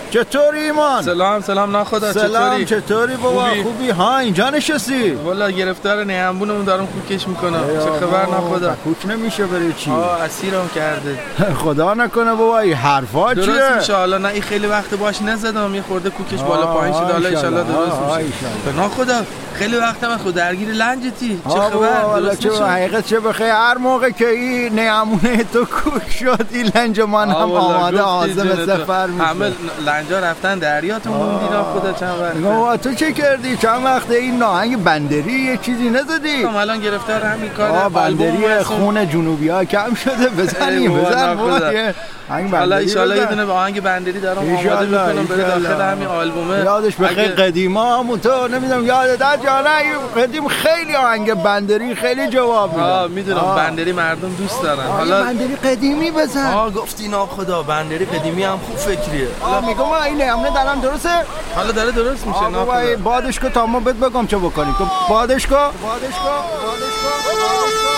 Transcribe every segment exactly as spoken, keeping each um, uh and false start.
چطوری ایمان؟ سلام سلام ناخدا. سلام چطوری بابا؟ خوبی؟ خوبی؟ ها اینجا نشستی؟ والا گرفتار نیمبونمون دارم کوکش میکنم. چه خبر ناخدا؟ کوک نمیشه بری چی؟ آه اسیرم کرده. خدا نکنه بابا این حرفا چیه؟ درست میشه حالا. نه این خیلی وقت باش نزدم یه خورده کوکش بالا پایین شد. حالا ان شاءالله درست میشه. ناخدا خیلی وقت من خود درگیر لنجتی. چه خبر؟ درست میشه؟ حقیقت چه بخیر هر موقع که این نیمونه تو کوک شد این لنج من هم آماده عازم سفر میشه. همه لنجا رفتن دریا تو موندی ناخدا چند وقت. بابا تو چه کردی؟ چند وقت این ناهنگ بندری یه چیزی نزدی؟ من الان گرفتار همین کار بندری خون جنوبی ها کم شده. بزنیم بزن بابا حالا ان شاءالله یه دونه آهنگ بندری دارم آماده میکنم بره داخل همین آلبومه. یادش بخیر قدیما همون تو نمیدونم یادت هست یا نه قدیم خیلی آهنگ بندری خیلی جواب میدن. آه میدونم بندری مردم دوست دارن. حالا بندری قدیمی بزن. آه گفتی ناخدا بندری قدیمی هم خوب فکریه. حالا میگم این همونه دارم درسته؟ حالا داره درست میشه ناخدا. بادش کو تا ما بهت بگم چه بکنیم. تو بادش کو بادش کو بادش کو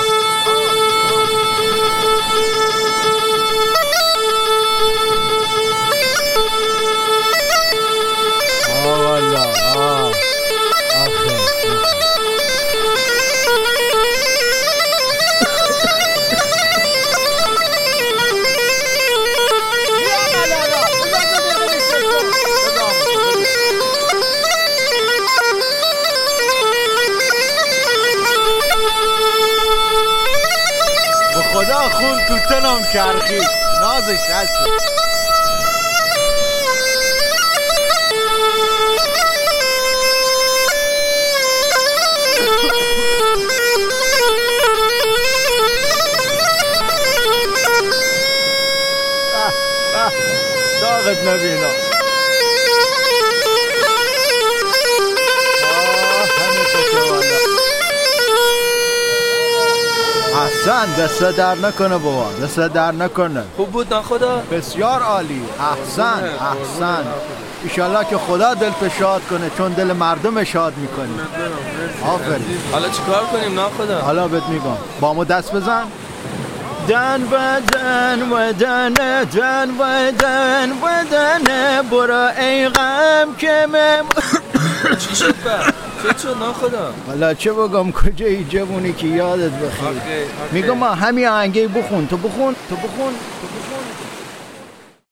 خدا خون تو تنم چرخید نازش هست. داغت نبینا احسن دست در نکنه بابا دست در نکنه. خوب بود ناخدا؟ بسیار عالی. احسن احسن. ایشالله که خدا دل شاد کنه چون دل مردم شاد میکنی. آفرین. حالا چیکار کنیم ناخدا؟ حالا بهت میگم با ما دست بزن. دن و دن و دن دن و دن و دن برو ای غم که مم. چی شد بر؟ چه شد ناخدا؟ حالا چه بگم کجایی جوونی که یادت بخیر. میگم همین آهنگی بخون تو بخون تو بخون